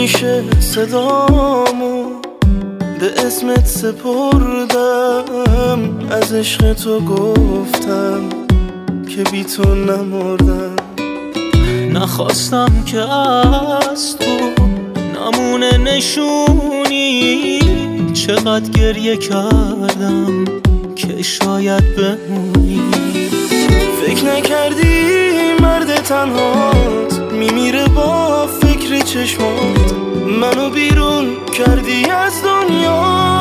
همیشه صدامو به اسمت سپردم، از عشق تو گفتم که بی تو نمردم. نخواستم که از تو نمونه نشونی، چقدر گریه کردم که شاید بمونی. فکر نکردی مرد تنهات میمیره با فکر چشمات، منو بیرون کردی از دنیا.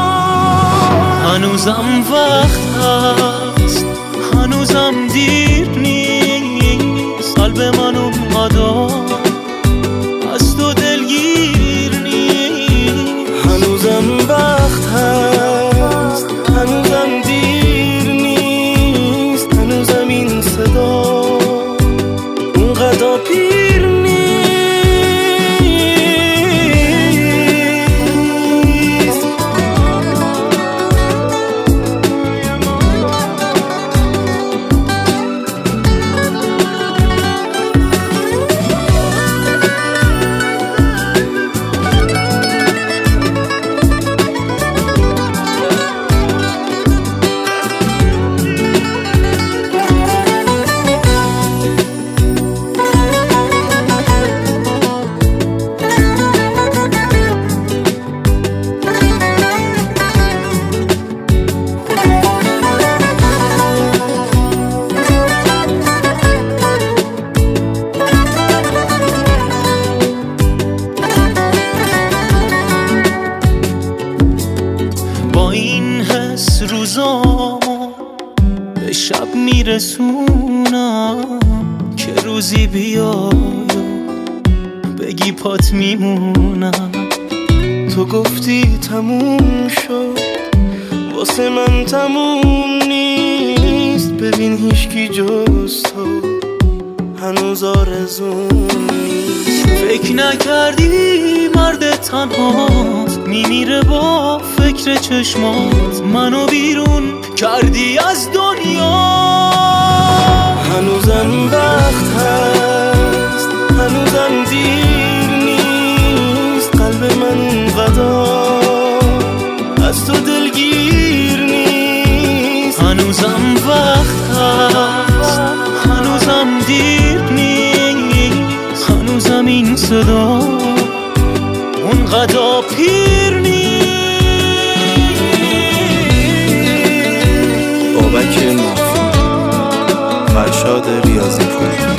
هنوزم وقت هست، هنوزم دیر نیست، قلب من اونقدر از تو دلگیر نیست. هنوزم وقت هست، هنوزم دیر نیست، هنوزم این صدا اونقدر پیر نیست. این حس روزامو به شب میرسونم که روزی بیای بگی پات میمونم. تو گفتی تموم شد، واسه من تموم نیست. ببین هیچکی جز تو هنوز آرزوم نیست. فکر نکردی مرد تنهات میمیره با فکر چشمات، منو بیرون کردی از دنیا. هنوزم وقت هست، هنوزم دیر نیست، قلب من اونقدر از تو دلگیر نیست. هنوزم وقت هست، هنوزم دیر نیست، هنوزم این صدا اونقدر پیر نیست. بابک مافی، فرشاد ریاضی پور.